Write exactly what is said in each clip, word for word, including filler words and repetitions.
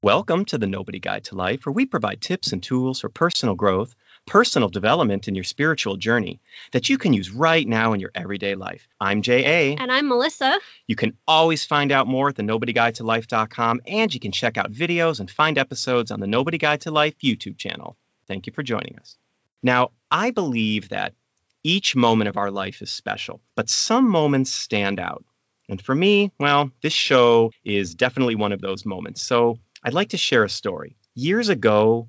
Welcome to the Nobody Guide to Life, where we provide tips and tools for personal growth, personal development in your spiritual journey that you can use right now in your everyday life. I'm J A. And I'm Melissa. You can always find out more at the nobody guide to life dot com, and you can check out videos and find episodes on the Nobody Guide to Life YouTube channel. Thank you for joining us. Now, I believe that each moment of our life is special, but some moments stand out. And for me, well, this show is definitely one of those moments. So I'd like to share a story. Years ago,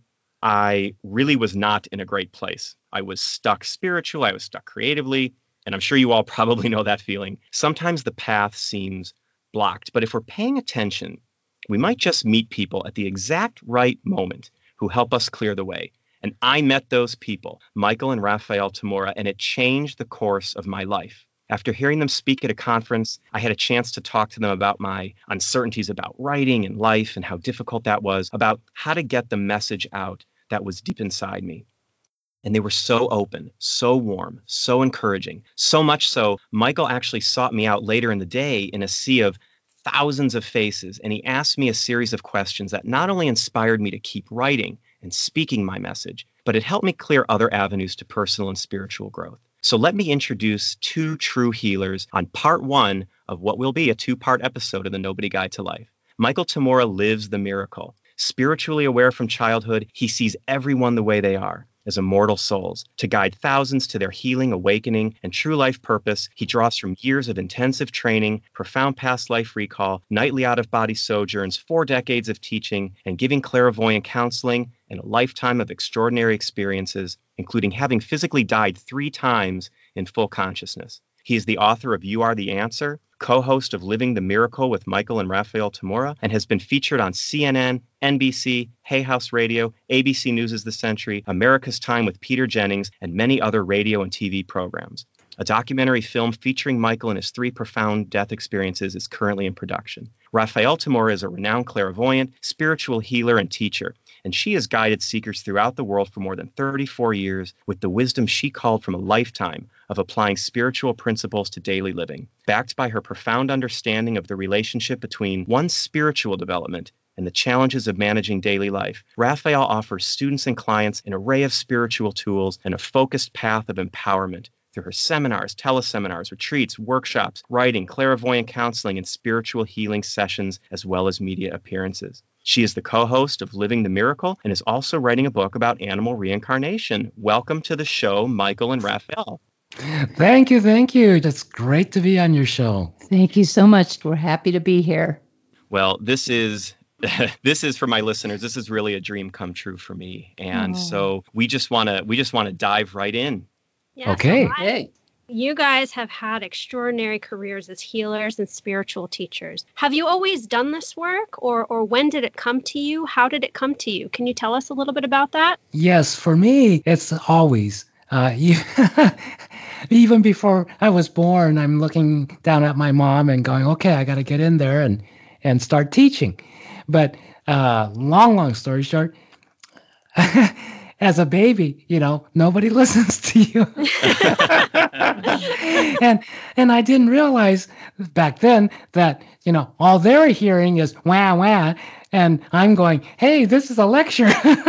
I really was not in a great place. I was stuck spiritually, I was stuck creatively, and I'm sure you all probably know that feeling. Sometimes the path seems blocked, but if we're paying attention, we might just meet people at the exact right moment who help us clear the way. And I met those people, Michael and Raphael Tamura, and it changed the course of my life. After hearing them speak at a conference, I had a chance to talk to them about my uncertainties about writing and life and how difficult that was, about how to get the message out that was deep inside me. And they were so open, so warm, so encouraging, so much so, Michael actually sought me out later in the day in a sea of thousands of faces, and he asked me a series of questions that not only inspired me to keep writing and speaking my message, but it helped me clear other avenues to personal and spiritual growth. So let me introduce two true healers on part one of what will be a two-part episode of the Nobody Guide to Life. Michael Tamura lives the miracle. Spiritually aware from childhood, he sees everyone the way they are, as immortal souls. To guide thousands to their healing, awakening, and true life purpose, he draws from years of intensive training, profound past life recall, nightly out-of-body sojourns, four decades of teaching, and giving clairvoyant counseling, and a lifetime of extraordinary experiences, including having physically died three times in full consciousness. He is the author of You Are the Answer, co-host of Living the Miracle with Michael and Raphael Tamura, and has been featured on C N N, N B C, Hay House Radio, A B C News' The Century, America's Time with Peter Jennings, and many other radio and T V programs. A documentary film featuring Michael and his three profound death experiences is currently in production. Raphael Tamura is a renowned clairvoyant, spiritual healer, and teacher, and she has guided seekers throughout the world for more than thirty-four years with the wisdom she called from a lifetime of applying spiritual principles to daily living. Backed by her profound understanding of the relationship between one's spiritual development and the challenges of managing daily life, Raphael offers students and clients an array of spiritual tools and a focused path of empowerment through her seminars, teleseminars, retreats, workshops, writing, clairvoyant counseling, and spiritual healing sessions, as well as media appearances. She is the co-host of Living the Miracle and is also writing a book about animal reincarnation. Welcome to the show, Michael and Raphael. Thank you, thank you. It's great to be on your show. Thank you so much. We're happy to be here. Well, this is this is for my listeners. This is really a dream come true for me, and oh. so we just want to we just want to dive right in. Yeah, okay. So I, you guys have had extraordinary careers as healers and spiritual teachers. Have you always done this work, or or when did it come to you? How did it come to you? Can you tell us a little bit about that? Yes, for me, it's always. Uh, you, even before I was born, I'm looking down at my mom and going, okay, I got to get in there and, and start teaching. But uh, long, long story short, as a baby, you know, nobody listens to you. and and I didn't realize back then that, you know, all they're hearing is wah, wah. And I'm going, hey, this is a lecture.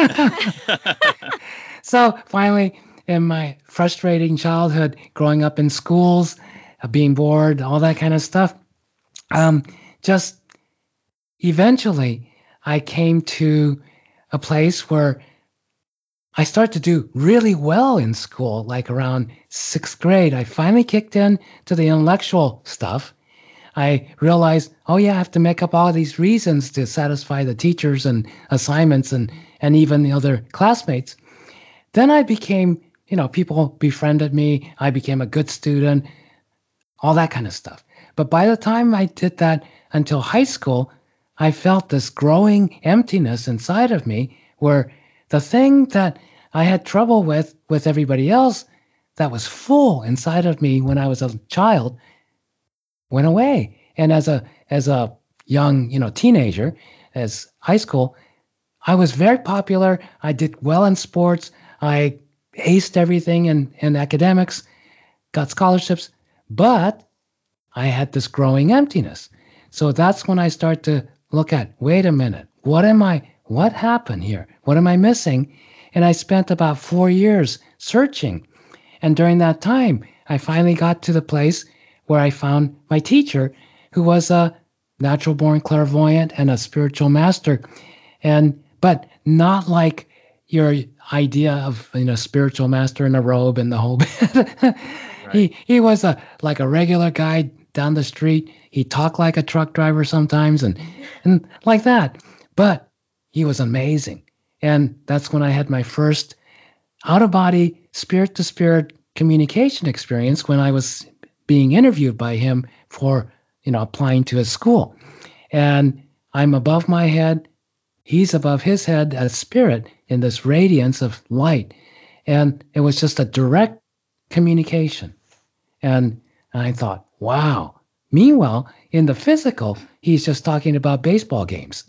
So finally, in my frustrating childhood, growing up in schools, uh, being bored, all that kind of stuff, um, just eventually I came to a place where I started to do really well in school, like around sixth grade. I finally kicked in to the intellectual stuff. I realized, oh yeah, I have to make up all these reasons to satisfy the teachers and assignments and, and even the other classmates. Then I became, you know, people befriended me. I became a good student, all that kind of stuff. But by the time I did that until high school, I felt this growing emptiness inside of me where the thing that I had trouble with with everybody else that was full inside of me when I was a child went away. And as a as a young, you know, teenager, as high school, I was very popular. I did well in sports. I aced everything in, in academics, got scholarships, but I had this growing emptiness. So that's when I start to look at, wait a minute, what am I, what happened here? What am I missing? And I spent about four years searching. And during that time, I finally got to the place where I found my teacher, who was a natural born clairvoyant and a spiritual master. And, but not like your idea of, you know, spiritual master in a robe and the whole bit. Right. He, he was a, like a regular guy down the street. He talked like a truck driver sometimes and, and like that. But he was amazing. And that's when I had my first out-of-body, spirit-to-spirit communication experience when I was being interviewed by him for, you know, applying to his school. And I'm above my head. He's above his head as spirit in this radiance of light. And it was just a direct communication. And I thought, wow. Meanwhile, in the physical, he's just talking about baseball games.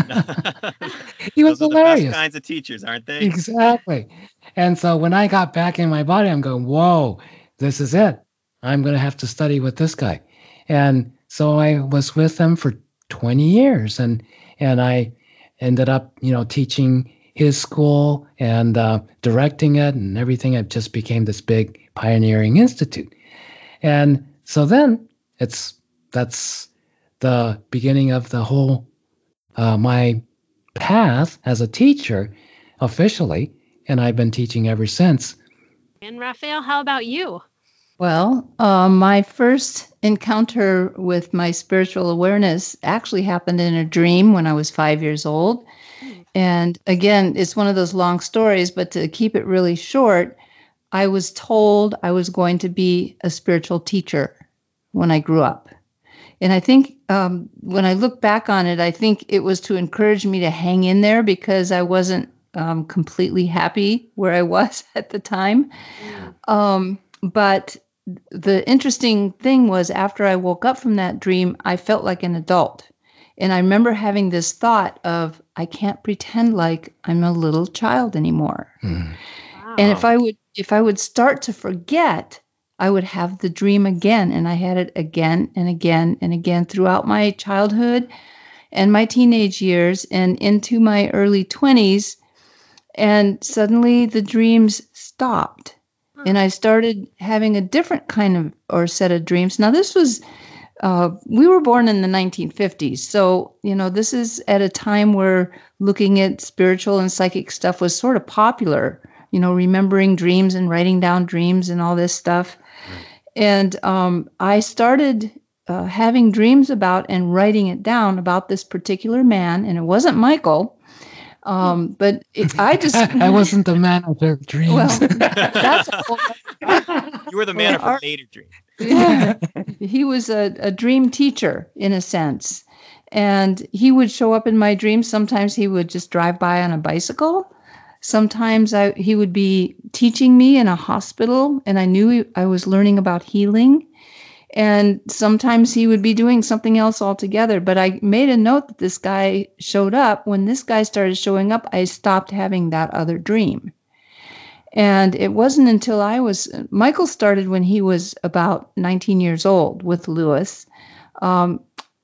He was Those are hilarious. The best kinds of teachers, aren't they? Exactly. And so when I got back in my body, I'm going, whoa, this is it. I'm going to have to study with this guy. And so I was with him for twenty years, and and I ended up, you know, teaching his school and uh, directing it and everything. It just became this big pioneering institute. And so then it's that's the beginning of the whole uh, my path as a teacher officially, and I've been teaching ever since. And Raphael, how about you? Well, uh, my first encounter with my spiritual awareness actually happened in a dream when I was five years old. And again, it's one of those long stories, but to keep it really short, I was told I was going to be a spiritual teacher when I grew up. And I think um, when I look back on it, I think it was to encourage me to hang in there because I wasn't um, completely happy where I was at the time. Um, but the interesting thing was after I woke up from that dream, I felt like an adult. And I remember having this thought of, I can't pretend like I'm a little child anymore. Mm. Wow. And if I would, if I would start to forget, I would have the dream again. And I had it again and again and again throughout my childhood and my teenage years and into my early twenties. And suddenly the dreams stopped. And I started having a different kind of or set of dreams. Now, this was, uh, we were born in the nineteen fifties. So, you know, this is at a time where looking at spiritual and psychic stuff was sort of popular, you know, remembering dreams and writing down dreams and all this stuff. Right. And um, I started uh, having dreams about and writing it down about this particular man. And it wasn't Michael. Um, but it, I just I wasn't the man of their dreams. Well, that's you were the man well, of her later dreams. Yeah, he was a, a dream teacher in a sense, and he would show up in my dreams. Sometimes he would just drive by on a bicycle. Sometimes I, he would be teaching me in a hospital, and I knew I was learning about healing. And sometimes he would be doing something else altogether. But I made a note that this guy showed up. When this guy started showing up, I stopped having that other dream. And it wasn't until I was, Michael started when he was about nineteen years old with Lewis. Um,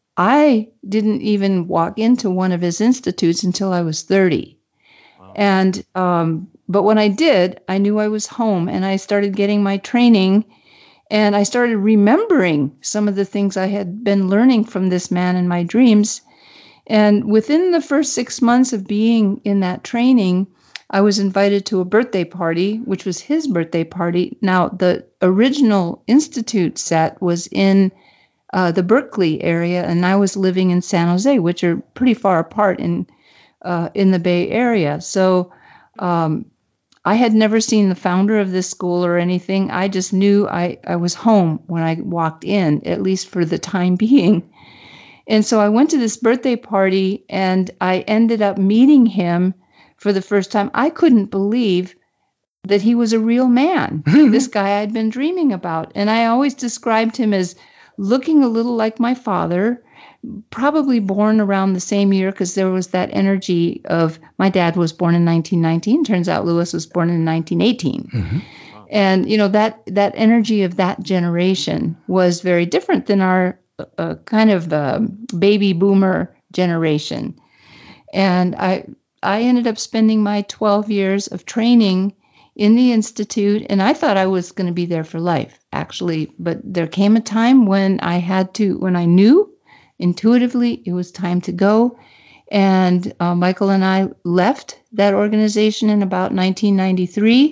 I didn't even walk into one of his institutes until I was thirty. Wow. And, um, but when I did, I knew I was home and I started getting my training. And I started remembering some of the things I had been learning from this man in my dreams. And within the first six months of being in that training, I was invited to a birthday party, which was his birthday party. Now, the original institute set was in uh, the Berkeley area, and I was living in San Jose, which are pretty far apart in uh, in the Bay Area. So um I had never seen the founder of this school or anything. I just knew I, I was home when I walked in, at least for the time being. And so I went to this birthday party and I ended up meeting him for the first time. I couldn't believe that he was a real man, this guy I'd been dreaming about. And I always described him as looking a little like my father, probably born around the same year because there was that energy of my dad was born in nineteen nineteen. Turns out Lewis was born in nineteen eighteen. Mm-hmm. Wow. And, you know, that that energy of that generation was very different than our uh, kind of uh, baby boomer generation. And I I ended up spending my twelve years of training in the Institute, and I thought I was going to be there for life, actually. But there came a time when I had to, when I knew intuitively it was time to go. And uh, Michael and I left that organization in about nineteen ninety-three.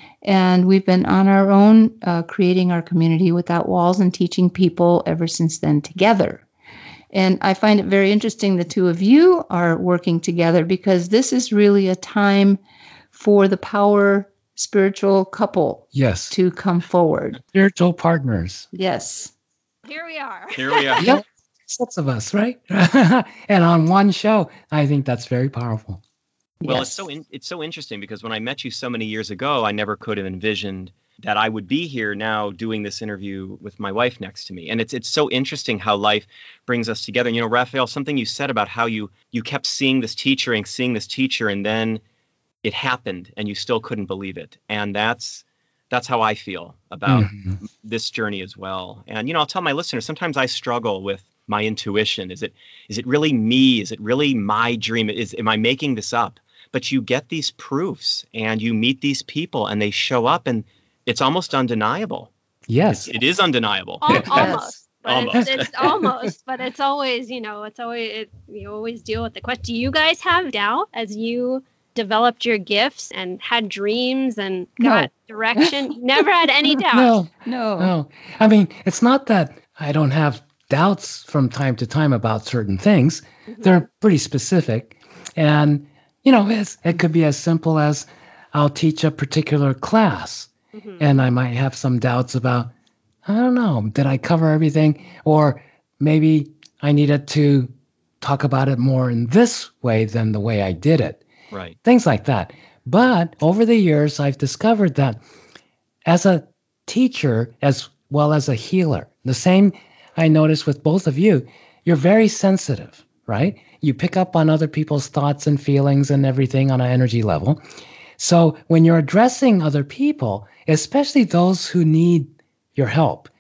And we've been on our own, uh, creating our community without walls and teaching people ever since then together. And I find it very interesting the two of you are working together, because this is really a time for the power spiritual couple Yes. to come forward. Spiritual partners. Yes. Here we are. Here we are. Yep. Six of us, right? And on one show, I think that's very powerful. Well, Yes. it's so in, it's so interesting because when I met you so many years ago, I never could have envisioned that I would be here now doing this interview with my wife next to me. And it's it's so interesting how life brings us together. And, you know, Raphael, something you said about how you you kept seeing this teacher and seeing this teacher, and then it happened and you still couldn't believe it. And that's that's how I feel about Mm-hmm. this journey as well. And, you know, I'll tell my listeners, sometimes I struggle with my intuition. Is it is it really me? Is it really my dream? Is am I making this up? But you get these proofs and you meet these people and they show up, and it's almost undeniable. Yes. It is undeniable. Al- almost. But Almost. It's, it's almost, but it's always, you know, it's always, it, you always deal with the question. Do you guys have doubt as you developed your gifts and had dreams and got No. direction? You never had any doubt. No, No. no. I mean, it's not that I don't have doubts from time to time about certain things. Mhm. They're pretty specific. And, you know, it's, it could be as simple as I'll teach a particular class Mhm. and I might have some doubts about, I don't know, did I cover everything? Or maybe I needed to talk about it more in this way than the way I did it. Right. Things like that. But over the years, I've discovered that as a teacher, as well as a healer, the same I notice with both of you, you're very sensitive, right? You pick up on other people's thoughts and feelings and everything on an energy level. So when you're addressing other people, especially those who need your help,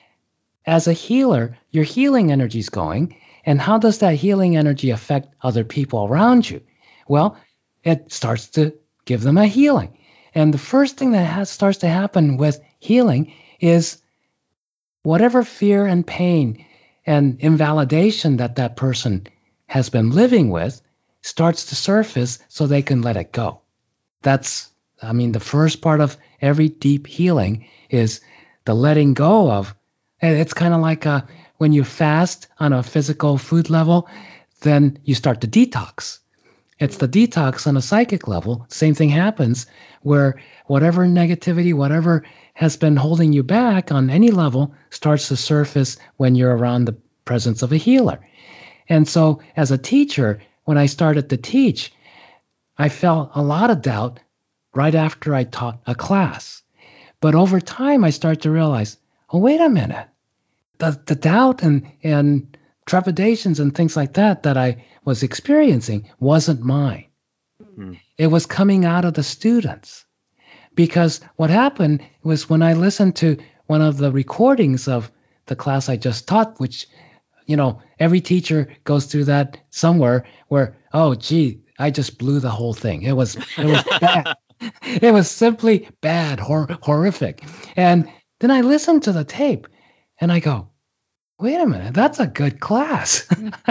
as a healer, your healing energy is going. And how does that healing energy affect other people around you? Well, it starts to give them a healing. And the first thing that has, starts to happen with healing is whatever fear and pain and invalidation that that person has been living with starts to surface so they can let it go. That's, I mean, the first part of every deep healing is the letting go of. And it's kind of like a, when you fast on a physical food level, then you start to detox. It's the detox on a psychic level. Same thing happens where whatever negativity, whatever has been holding you back on any level starts to surface when you're around the presence of a healer. And so as a teacher, when I started to teach, I felt a lot of doubt right after I taught a class. But over time, I started to realize, oh, wait a minute. The, the doubt and, and trepidations and things like that that I was experiencing wasn't mine. Mm. It was coming out of the students. Because what happened was when I listened to one of the recordings of the class I just taught, which, you know, every teacher goes through that somewhere where, oh, gee, I just blew the whole thing. It was it was bad. It was simply bad, hor- horrific. And then I listened to the tape and I go, wait a minute, that's a good class.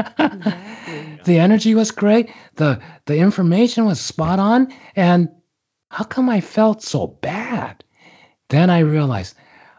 Exactly. The energy was great. The the information was spot on. And how come I felt so bad? Then I realized,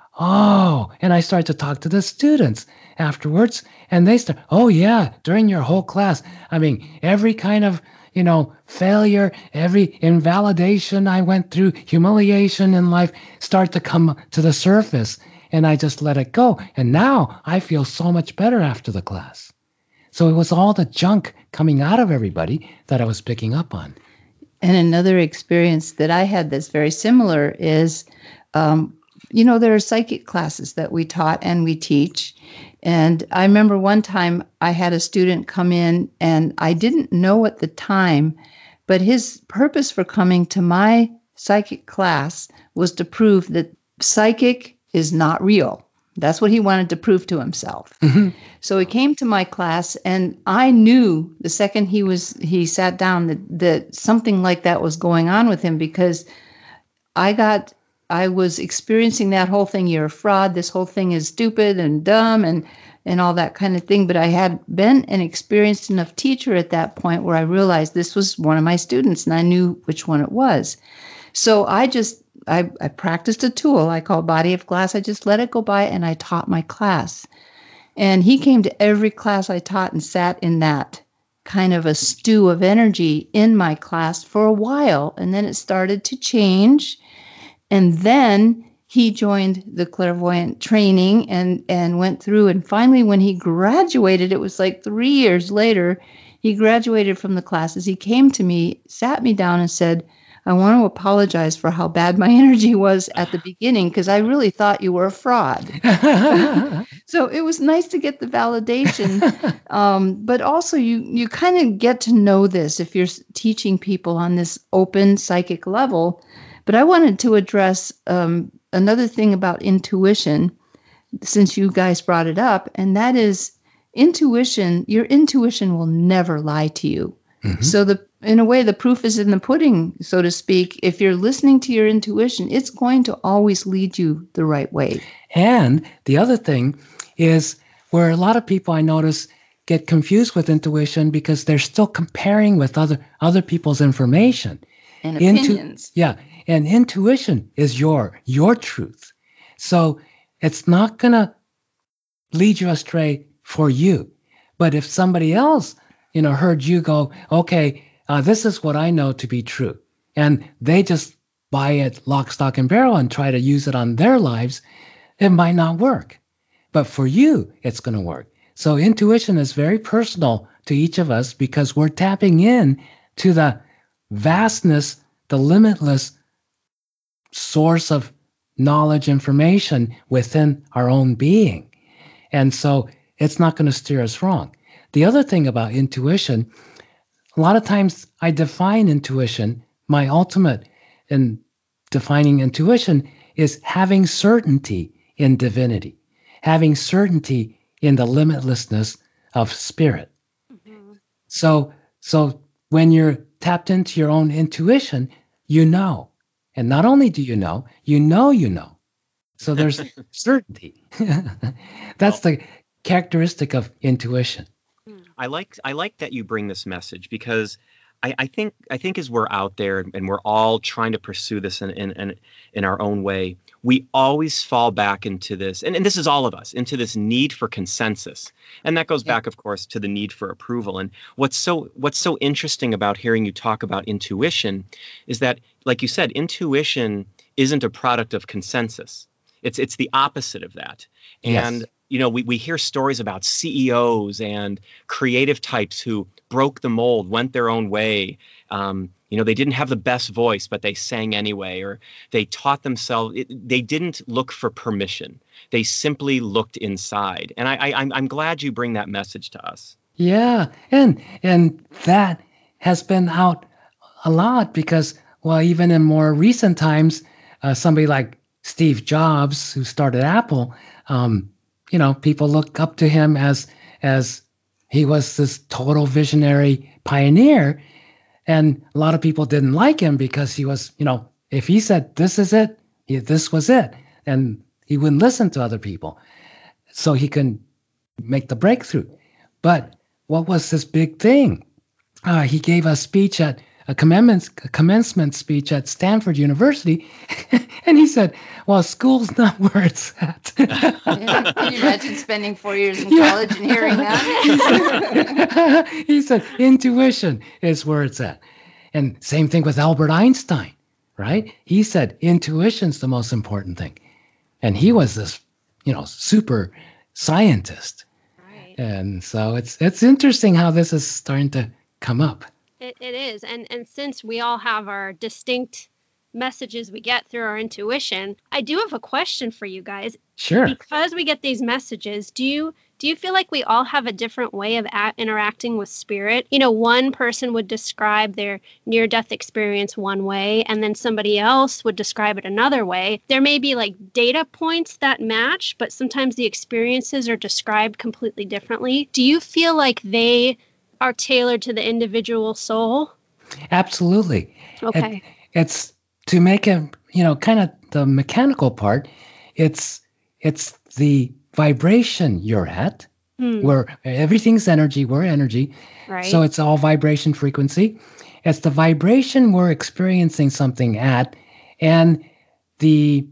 oh, and I started to talk to the students afterwards. And they start, oh, yeah, during your whole class. I mean, every kind of, you know, failure, every invalidation I went through, humiliation in life start to come to the surface. And I just let it go. And now I feel so much better after the class. So it was all the junk coming out of everybody that I was picking up on. And another experience that I had that's very similar is, um, you know, there are psychic classes that we taught and we teach. And I remember one time I had a student come in and I didn't know at the time, but his purpose for coming to my psychic class was to prove that psychic is not real. That's what he wanted to prove to himself. Mhm. So he came to my class, and I knew the second he was he sat down that, that something like that was going on with him, because I got I was experiencing that whole thing. You're a fraud. This whole thing is stupid and dumb and and all that kind of thing. But I had been an experienced enough teacher at that point where I realized this was one of my students, and I knew which one it was. So I just I, I practiced a tool I call Body of Glass. I just let it go by, and I taught my class. And he came to every class I taught and sat in that kind of a stew of energy in my class for a while. And then it started to change. And then he joined the clairvoyant training and, and went through. And finally, when he graduated, it was like three years later, he graduated from the classes. He came to me, sat me down and said, I want to apologize for how bad my energy was at the beginning, because I really thought you were a fraud. So it was nice to get the validation. Um, but also you, you kind of get to know this if you're teaching people on this open psychic level. But I wanted to address um, another thing about intuition, since you guys brought it up, and that is intuition. Your intuition will never lie to you. Mm-hmm. So the in a way, the proof is in the pudding, so to speak. If you're listening to your intuition, it's going to always lead you the right way. And the other thing is where a lot of people I notice get confused with intuition because they're still comparing with other other people's information. And opinions. Intu- yeah, and intuition is your your truth. So it's not going to lead you astray for you. But if somebody else, you know, heard you go, okay, Uh, this is what I know to be true, and they just buy it lock, stock, and barrel and try to use it on their lives, it might not work. But for you, it's going to work. So intuition is very personal to each of us because we're tapping in to the vastness, the limitless source of knowledge, information within our own being. And so it's not going to steer us wrong. The other thing about intuition, a lot of times I define intuition, my ultimate in defining intuition is having certainty in divinity, having certainty in the limitlessness of spirit. Mm-hmm. So, so when you're tapped into your own intuition, you know. And not only do you know, you know you know. So there's certainty. That's well, the characteristic of intuition. I like I like that you bring this message because I, I think I think as we're out there and we're all trying to pursue this in in, in, in our own way, we always fall back into this, and, and this is all of us, into this need for consensus. And that goes back, of course, to the need for approval. And what's so what's so interesting about hearing you talk about intuition is that, like you said, intuition isn't a product of consensus. It's it's the opposite of that. And yes. You know, we, we hear stories about C E Os and creative types who broke the mold, went their own way. Um, you know, they didn't have the best voice, but they sang anyway, or they taught themselves. It, they didn't look for permission. They simply looked inside. And I, I, I'm, I'm glad you bring that message to us. Yeah, and and that has been out a lot because, well, even in more recent times, uh, somebody like Steve Jobs, who started Apple, um, you know, people look up to him as as he was this total visionary pioneer. And a lot of people didn't like him because he was, you know, if he said, this is it, he, this was it. And he wouldn't listen to other people. So he can make the breakthrough. But what was this big thing? Uh, he gave a speech at a commencement, a commencement speech at Stanford University. And he said, well, school's not where it's at. Yeah, can you imagine spending four years in college yeah. and hearing that? He said, intuition is where it's at. And same thing with Albert Einstein, right? He said, intuition's the most important thing. And he was this, you know, super scientist. Right. And so it's it's interesting how this is starting to come up. It, it is. And, and since we all have our distinct messages we get through our intuition, I do have a question for you guys. Sure. Because we get these messages, do you Do you feel like we all have a different way of a- interacting with spirit? You know, one person would describe their near-death experience one way, and then somebody else would describe it another way. There may be like data points that match, but sometimes the experiences are described completely differently. Do you feel like they are tailored to the individual soul? Absolutely. Okay. It, it's to make it, you know, kind of the mechanical part. It's it's the vibration you're at, Hmm. where everything's energy, we're energy. Right. So it's all vibration frequency. It's the vibration we're experiencing something at, and the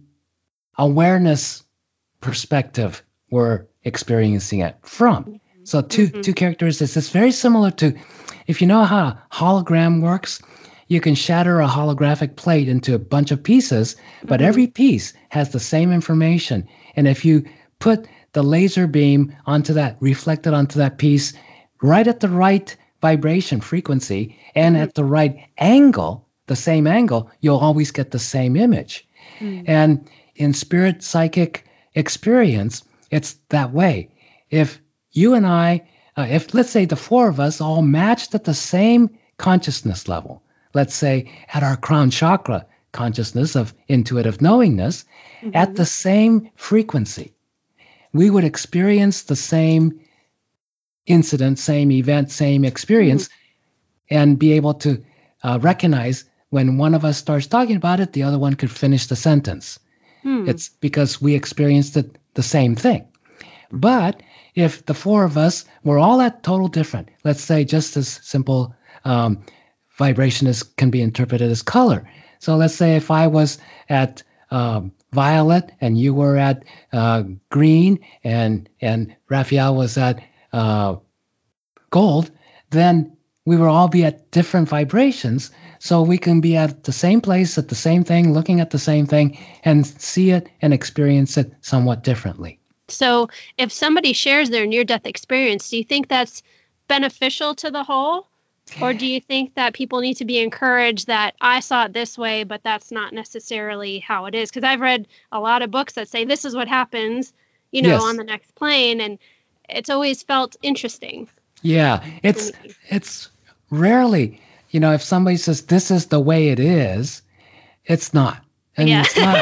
awareness perspective we're experiencing it from. So two Mhm. two characteristics. It's very similar to, if you know how a hologram works, you can shatter a holographic plate into a bunch of pieces, but Mhm. every piece has the same information. And if you put the laser beam onto that, reflected onto that piece, right at the right vibration frequency and Mhm. at the right angle, the same angle, you'll always get the same image. Mm. And in spirit psychic experience, it's that way. If you and I, uh, if let's say the four of us all matched at the same consciousness level, let's say at our crown chakra consciousness of intuitive knowingness, Mhm. at the same frequency, we would experience the same incident, same event, same experience, and be able to uh, recognize when one of us starts talking about it, the other one could finish the sentence. Hmm. It's because we experienced it the same thing. But if the four of us were all at total different, let's say just as simple um, vibration as can be interpreted as color. So let's say if I was at um, violet and you were at uh, green and and Raphael was at uh, gold, then we will all be at different vibrations. So we can be at the same place, at the same thing, looking at the same thing, and see it and experience it somewhat differently. So if somebody shares their near-death experience, do you think that's beneficial to the whole? Or do you think that people need to be encouraged that I saw it this way, but that's not necessarily how it is? Because I've read a lot of books that say this is what happens, you know, Yes. on the next plane. And it's always felt interesting. Yeah, it's it's rarely, you know, if somebody says this is the way it is, it's not. And Yeah. it's not.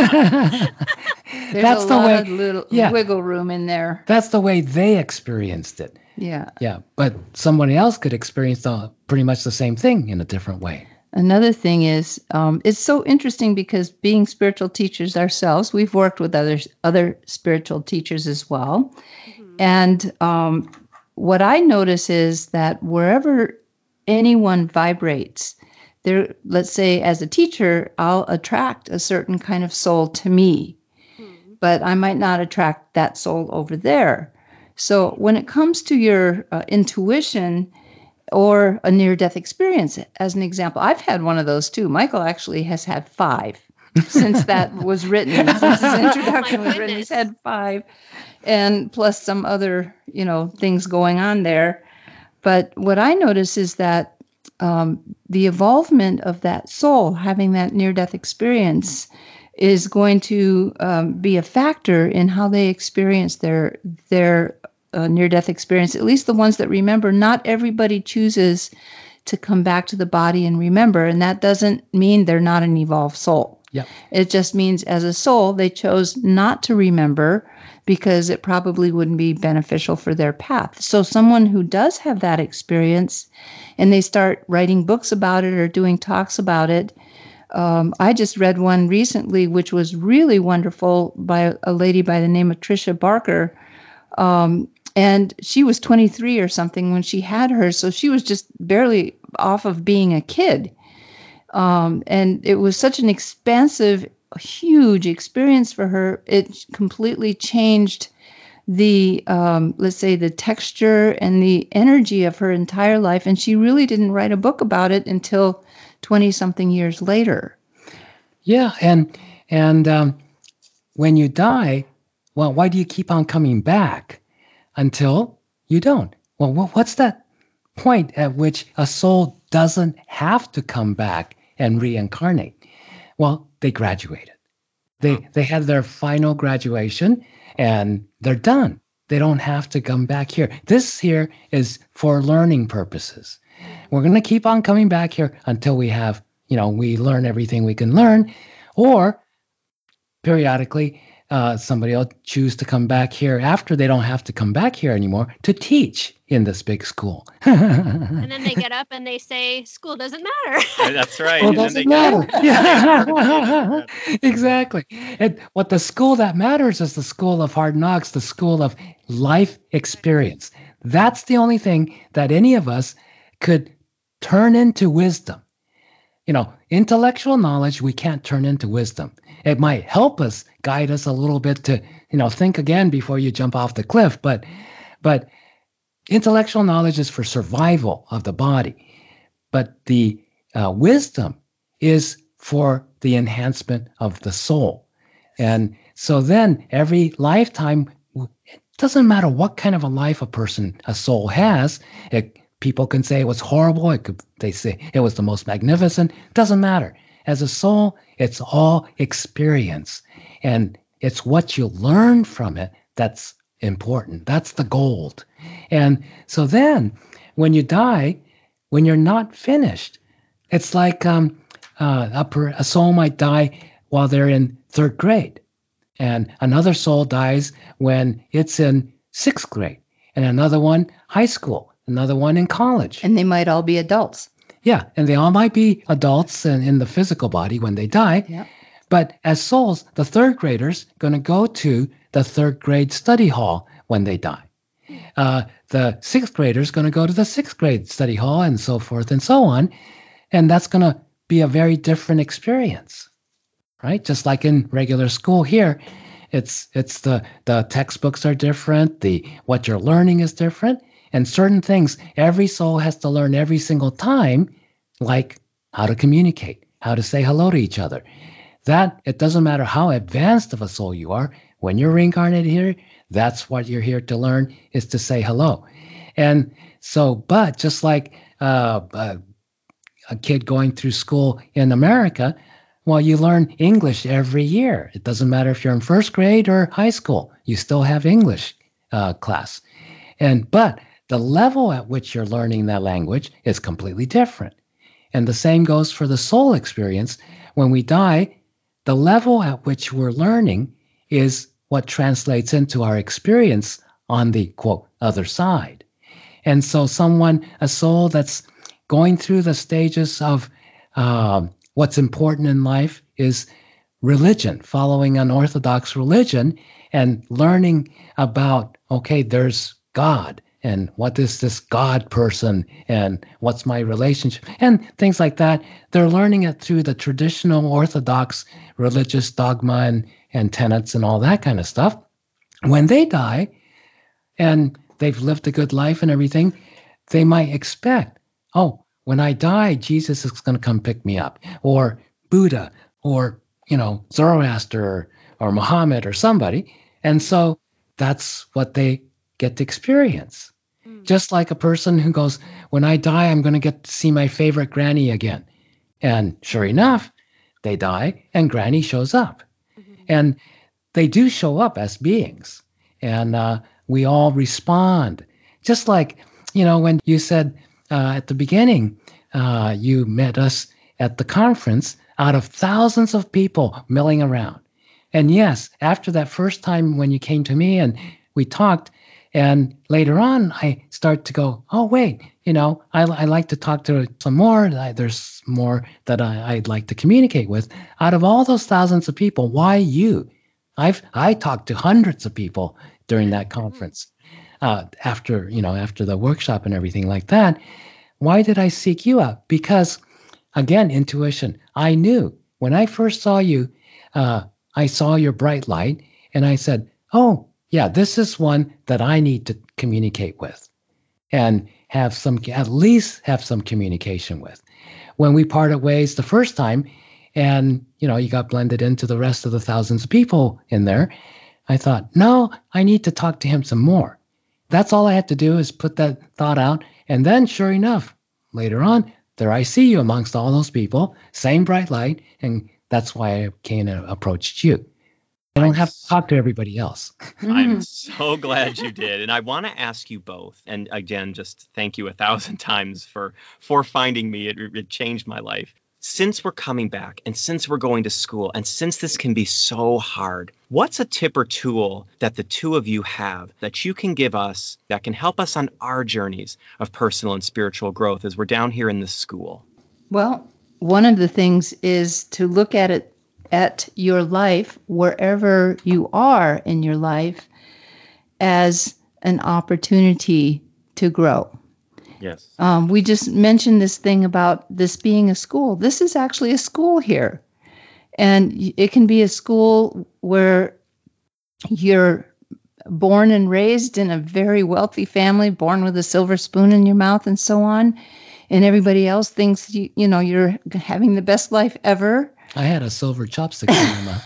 There's That's a the lot way. of little yeah. wiggle room in there. That's the way they experienced it. Yeah. Yeah, but somebody else could experience the, pretty much the same thing in a different way. Another thing is, um, it's so interesting because being spiritual teachers others, we've worked with other other spiritual teachers as well. Mhm. And um, what I notice is that wherever anyone vibrates, there, let's say as a teacher, I'll attract a certain kind of soul to me, Hmm. but I might not attract that soul over there. So when it comes to your uh, intuition or a near-death experience, as an example, I've had one of those too. Michael actually has had five since that was written. Since his introduction My was written, he's goodness. had five, and plus some other, you know, things going on there. But what I notice is that um, the evolvement of that soul having that near-death experience is going to um, be a factor in how they experience their their uh, near-death experience. At least the ones that remember. Not everybody chooses to come back to the body and remember, and that doesn't mean they're not an evolved soul. Yep. It just means as a soul they chose not to remember because it probably wouldn't be beneficial for their path. So someone who does have that experience and they start writing books about it or doing talks about it. Um, I just read one recently, which was really wonderful, by a lady by the name of Tricia Barker. Um, and she was twenty-three or something when she had her. So she was just barely off of being a kid. Um, and it was such an expansive, huge experience for her. It completely changed the, um, let's say, the texture and the energy of her entire life. And she really didn't write a book about it until twenty-something years later. Yeah, and and um, when you die, well, why do you keep on coming back until you don't? Well, wha- what's that point at which a soul doesn't have to come back and reincarnate? Well, they graduated. They they had their final graduation and they're done. they don't have to come back here. This here is for learning purposes. We're going to keep on coming back here until we have, you know, we learn everything we can learn, or periodically uh, somebody will choose to come back here after they don't have to come back here anymore to teach in this big school. And then they get up and they say, school doesn't matter. That's right. Well, And then doesn't they matter. get- Yeah. Exactly. And what the school that matters is the school of hard knocks, the school of life experience. That's the only thing that any of us could turn into wisdom. You know, intellectual knowledge, we can't turn into wisdom. It might help us, guide us a little bit to, you know, think again before you jump off the cliff. But, but intellectual knowledge is for survival of the body. But the uh, wisdom is for the enhancement of the soul. And so then every lifetime, it doesn't matter what kind of a life a person, a soul has. It, people can say it was horrible. It could, they say it was the most magnificent. Doesn't matter. As a soul, it's all experience. And it's what you learn from it that's important. That's the gold. And so then when you die, when you're not finished, it's like um, uh, a, per, a soul might die while they're in third grade. And another soul dies when it's in sixth grade. And another one, high school. Another one in college. And they might all be adults. Yeah, and they all might be adults in, in the physical body when they die. Yeah. But as souls, the third graders going to go to the third grade study hall when they die. Uh, the sixth graders going to go to the sixth grade study hall, and so forth and so on. And that's going to be a very different experience, right? Just like in regular school here, it's it's the the textbooks are different. The what you're learning is different. And certain things every soul has to learn every single time, like how to communicate, how to say hello to each other. That, it doesn't matter how advanced of a soul you are, when you're reincarnated here, that's what you're here to learn, is to say hello. And so, but just like uh, a, a kid going through school in America, well, you learn English every year. It doesn't matter if you're in first grade or high school, you still have English uh, class. And, but the level at which you're learning that language is completely different. And the same goes for the soul experience. When we die, the level at which we're learning is what translates into our experience on the, quote, other side. And so someone, a soul that's going through the stages of uh, what's important in life is religion, following an orthodox religion and learning about, okay, there's God. And what is this God person? And what's my relationship? And things like that. They're learning it through the traditional Orthodox religious dogma and, and tenets and all that kind of stuff. When they die and they've lived a good life and everything, they might expect, oh, when I die, Jesus is going to come pick me up. Or Buddha, or, you know, Zoroaster, or, or Muhammad, or somebody. And so that's what they get to experience. Mm. Just like a person who goes, when I die, I'm going to get to see my favorite granny again. And sure enough, they die and granny shows up. Mm-hmm. And they do show up as beings. And uh, we all respond. Just like, you know, when you said uh, at the beginning, uh, you met us at the conference out of thousands of people milling around. And yes, after that first time when you came to me and we talked, and later on, I start to go, oh, wait, you know, I, I like to talk to some more. I, there's more that I, I'd like to communicate with. Out of all those thousands of people, why you? I've I talked to hundreds of people during that conference uh, after, you know, after the workshop and everything like that. Why did I seek you out? Because, again, intuition. I knew when I first saw you, uh, I saw your bright light, and I said, oh, yeah, this is one that I need to communicate with and have some, at least have some communication with. When we parted ways the first time and, you know, you got blended into the rest of the thousands of people in there, I thought, no, I need to talk to him some more. That's all I had to do is put that thought out. And then sure enough, later on, there I see you amongst all those people, same bright light. And that's why I came and approached you. I don't have to talk to everybody else. I'm so glad you did. And I want to ask you both. And again, just thank you a thousand times for for finding me. It, it changed my life. Since we're coming back and since we're going to school and since this can be so hard, what's a tip or tool that the two of you have that you can give us that can help us on our journeys of personal and spiritual growth as we're down here in this school? Well, one of the things is to look at it at your life, wherever you are in your life, as an opportunity to grow. Yes. Um, we just mentioned this thing about this being a school. This is actually a school here. And it can be a school where you're born and raised in a very wealthy family, born with a silver spoon in your mouth and so on. And everybody else thinks, you, you know, you're having the best life ever. I had a silver chopstick in my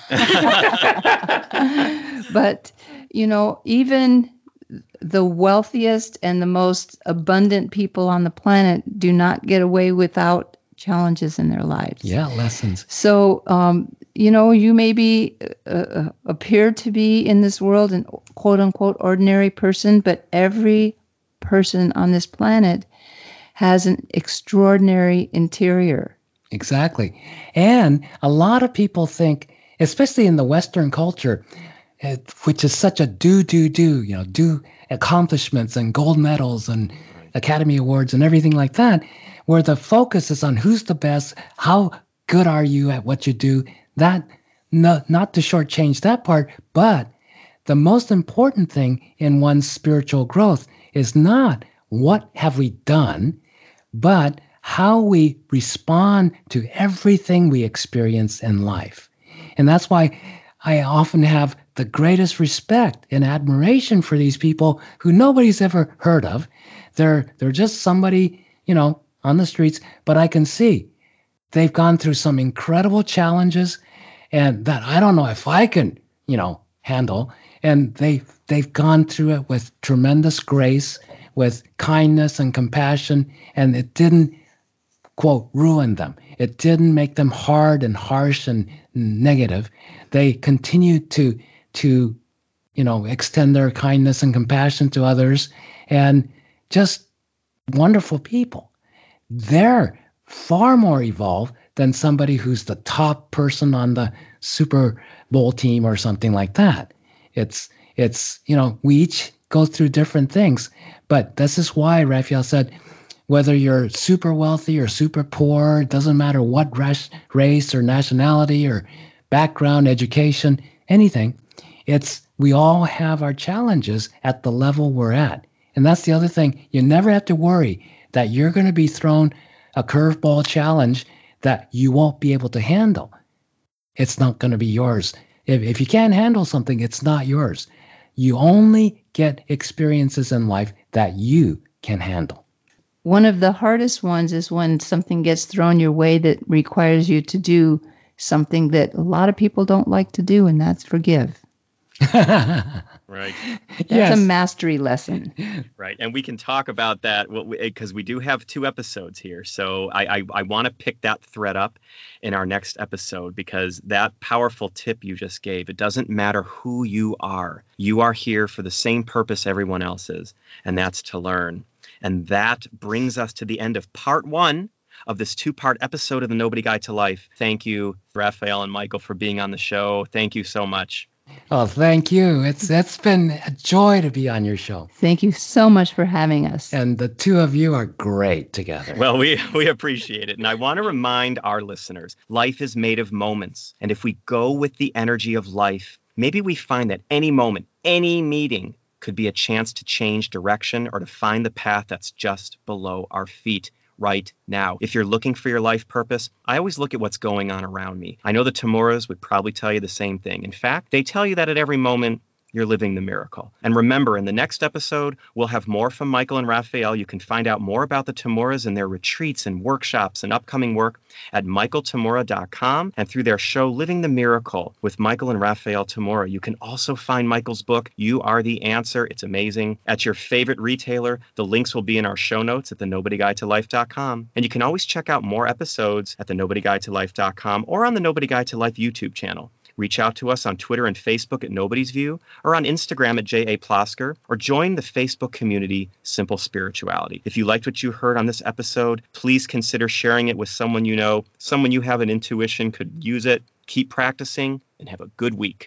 mouth. But, you know, even the wealthiest and the most abundant people on the planet do not get away without challenges in their lives. Yeah, lessons. So, um, you know, you maybe uh, appear to be in this world an quote unquote ordinary person, but every person on this planet has an extraordinary interior. Exactly. And a lot of people think, especially in the Western culture, uh, which is such a do, do, do, you know, do accomplishments and gold medals and Academy Awards and everything like that, where the focus is on who's the best, how good are you at what you do, that, no, not to shortchange that part, but the most important thing in one's spiritual growth is not what have we done, but how we respond to everything we experience in life. And that's why I often have the greatest respect and admiration for these people who nobody's ever heard of. They're they're just somebody, you know, on the streets, but I can see they've gone through some incredible challenges and that I don't know if I can, you know, handle. And they they've gone through it with tremendous grace, with kindness and compassion, and it didn't, quote, ruin them. It didn't make them hard and harsh and negative. They continued to, to, you know, extend their kindness and compassion to others, and just wonderful people. They're far more evolved than somebody who's the top person on the Super Bowl team or something like that. It's, it's, you know, we each go through different things, but this is why Raphael said, whether you're super wealthy or super poor, it doesn't matter what race, race or nationality or background, education, anything. It's we all have our challenges at the level we're at. And that's the other thing. You never have to worry that you're going to be thrown a curveball challenge that you won't be able to handle. It's not going to be yours. If, if you can't handle something, it's not yours. You only get experiences in life that you can handle. One of the hardest ones is when something gets thrown your way that requires you to do something that a lot of people don't like to do, and that's forgive. Right. That's Yes. a mastery lesson. Right. And we can talk about that because we, we do have two episodes here. So I, I, I want to pick that thread up in our next episode, because that powerful tip you just gave, it doesn't matter who you are. You are here for the same purpose everyone else is, and that's to learn. And that brings us to the end of part one of this two-part episode of the Nobody Guide to Life. Thank you, Raphael and Michael, for being on the show. Thank you so much. Oh, thank you. It's it's been a joy to be on your show. Thank you so much for having us. And the two of you are great together. Well, we, we appreciate it. And I want to remind our listeners, life is made of moments. And if we go with the energy of life, maybe we find that any moment, any meeting could be a chance to change direction or to find the path that's just below our feet right now. If you're looking for your life purpose, I always look at what's going on around me. I know the Tamuras would probably tell you the same thing. In fact, they tell you that at every moment you're living the miracle. And remember, in the next episode, we'll have more from Michael and Raphael. You can find out more about the Tamuras and their retreats and workshops and upcoming work at michael tamura dot com and through their show, Living the Miracle with Michael and Raphael Tamura. You can also find Michael's book, You Are the Answer. It's amazing. At your favorite retailer, the links will be in our show notes at the nobody guide to life dot com. And you can always check out more episodes at the nobody guide to life dot com or on the Nobody Guide to Life YouTube channel. Reach out to us on Twitter and Facebook at Nobody's View, or on Instagram at J A Plosker, or join the Facebook community Simple Spirituality. If you liked what you heard on this episode, please consider sharing it with someone you know, someone you have an intuition could use it. Keep practicing and have a good week.